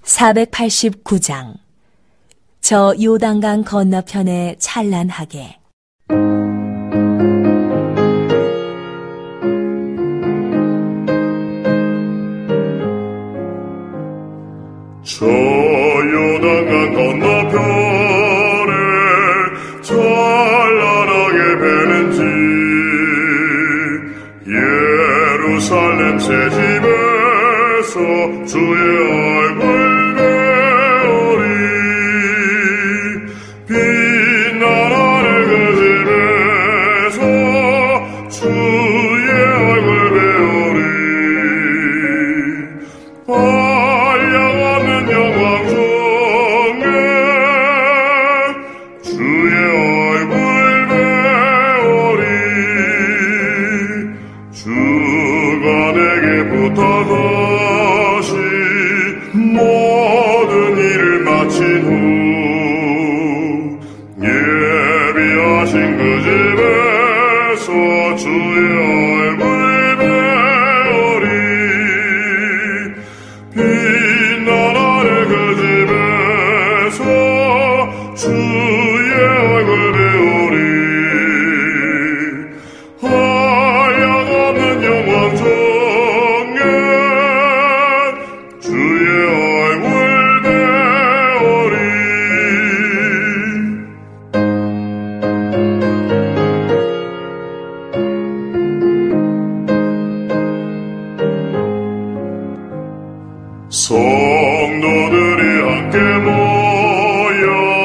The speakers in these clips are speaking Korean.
489장 저 요단강 건너편에 찬란하게. 저 요단강 건너편에 찬란하게 배는지 예루살렘 새 집에서 주의 얼굴 배우리. 빛나라는 그 집에서 주의 얼굴 배우리. 한량없는 영광 중에 주의 얼굴 배우리. 주가 내게 부탁하신 모든 일을 마친 후 예비하신 그 집에서 주의 얼굴 배우리. 빛나라는 그 집에서 주의 얼굴 배우리. 한량없는 영광 중에 주의 얼굴 배우리. 성도들이 함께 모여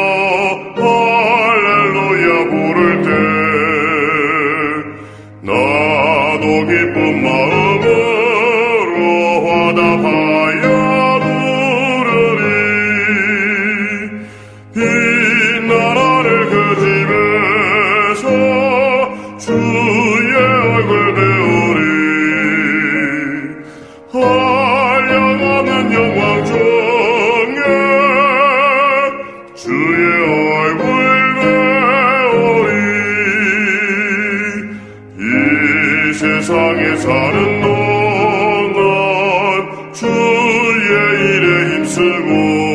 할렐루야 부를 때 나도 기쁜 마음으로 화답하여 부르리. 빛나라는 그 집에서 주의 얼굴 배우리. 한량없는 영광 중에 주의 얼굴 배우리. 이 세상에 사는 동안 주의 일에 힘쓰고